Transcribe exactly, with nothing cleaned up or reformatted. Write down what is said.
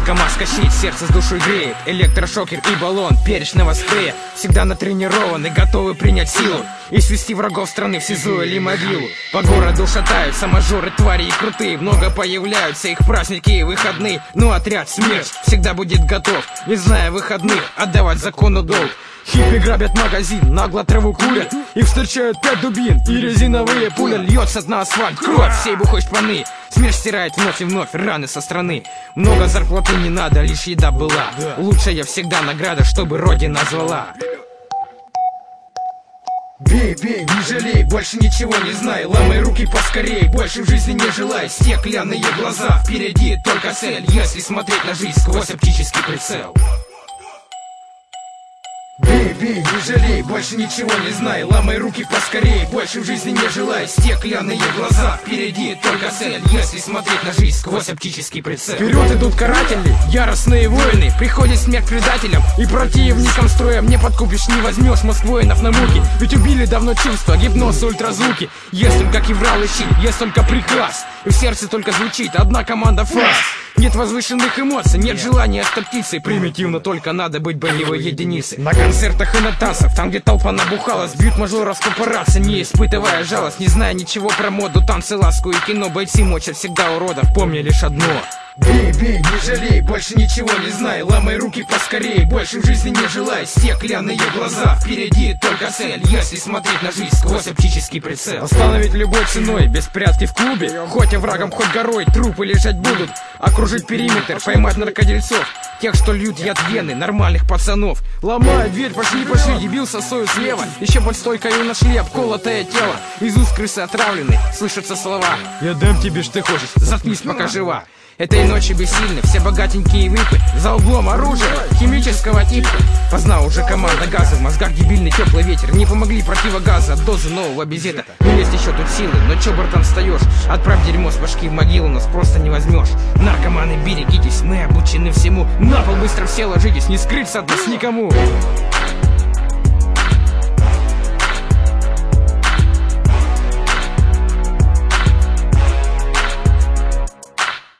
Резинка маска щит, сердце с душой греет. Электрошокер и баллон перечного спрея. Всегда натренированы, готовы принять силу и свести врагов страны в СИЗО или могилу. По городу шатаются мажоры, твари и крутые. Много появляются их праздники и выходные. Но отряд смерть всегда будет готов, не зная выходных, отдавать закону долг. Хиппи грабят магазин, нагло траву курят, их встречают пять дубин и резиновые пули. Льется на асфальт кровь всей бухой шпаны. Смерть стирает вновь и вновь раны со страны. Много зарплаты не надо, лишь еда была. Лучшая всегда награда, чтобы Родина звала. Бей, бей, не жалей, больше ничего не знай. Ломай руки поскорей, больше в жизни не желай. Стеклянные глаза, впереди только цель, если смотреть на жизнь сквозь оптический прицел. Бей, бей, не жалей, больше ничего не знай. Ломай руки поскорей, больше в жизни не желай. Стеклянные глаза, впереди только цель, если смотреть на жизнь сквозь оптический прицел. Вперед идут каратели, яростные воины. Приходит смерть предателям и противникам строя. Не подкупишь, не возьмешь мозг воинов на муки. Ведь убили давно чувства, гипноз, ультразвуки. Есть только киврал и щит, есть только приказ. И в сердце только звучит одна команда фраз. Нет возвышенных эмоций, нет желания стать птицей. Примитивно только надо быть боевой единицей. На концертах и на танцах, там где толпа набухалась, бьют мажоров с папарацци, не испытывая жалость. Не зная ничего про моду, танцы, ласку и кино. Бойцы мочат всегда уродов, помни лишь одно. Бей, бей, не жалей, больше ничего не знай. Ломай руки поскорей, больше в жизни не желай. Стеклянные глаза, впереди только цель, если смотреть на жизнь сквозь оптический прицел. Остановить любой ценой, без прятки в клубе. Хоть оврагом, хоть горой, трупы лежать будут. Окружить периметр, поймать наркодельцов, тех, что льют яд вены, нормальных пацанов. Ломай дверь, пошли, пошли, дебил сосою слева. Еще под стойкою нашли обколотое тело. Из уст крысы отравлены, слышатся слова: я дам тебе, что ты хочешь, заткнись, пока жива. Этой ночи бессильны все богатенькие выпы. За углом оружие химического типа. Поздна уже команда газа, в мозгах дебильный теплый ветер. Не помогли противогазы от дозы нового безета. Ну есть еще тут силы, но че, братан, встаешь? Отправь дерьмо с башки в могилу, нас просто не возьмешь. Наркоманы, берегитесь, мы обучены всему. На пол быстро все ложитесь, не скрыться от нас никому.